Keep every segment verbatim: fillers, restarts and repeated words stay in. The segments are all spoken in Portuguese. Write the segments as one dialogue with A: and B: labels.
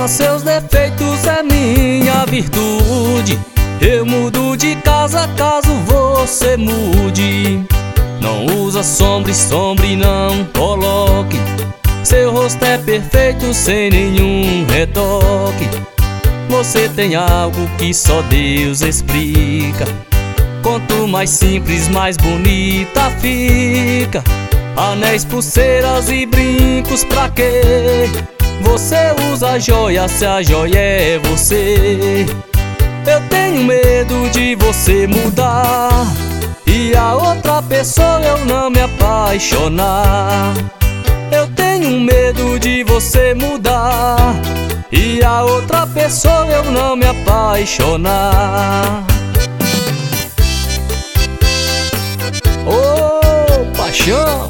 A: ama seus defeitos é minha virtude. Eu mudo de casa caso você mude. Não usa sombra e sombra e não coloque. Seu rosto é perfeito sem nenhum retoque. Você tem algo que só Deus explica. Quanto mais simples, mais bonita fica. Anéis, pulseiras e brincos pra quê? Você usa joia se a joia é você. Eu tenho medo de você mudar e a outra pessoa eu não me apaixonar. Eu tenho medo de você mudar e a outra pessoa eu não me apaixonar. Ô, paixão!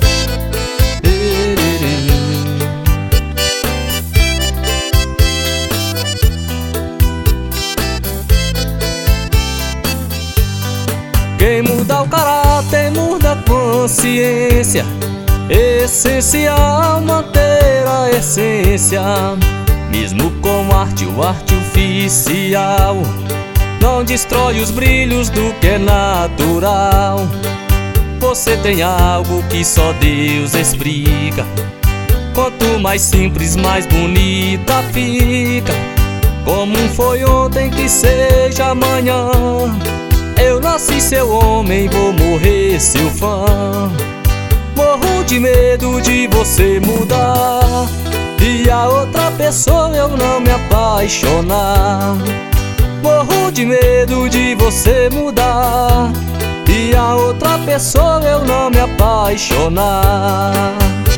A: Quem muda o caráter muda a consciência. Essencial manter a essência. Mesmo com arte ou artificial, não destrói os brilhos do que é natural. Você tem algo que só Deus explica. Quanto mais simples, mais bonita fica. Como foi ontem, que seja amanhã. Eu nasci seu homem, vou morrer seu fã. Morro de medo de você mudar e a outra pessoa eu não me apaixonar. Morro de medo de você mudar e a outra pessoa eu não me apaixonar.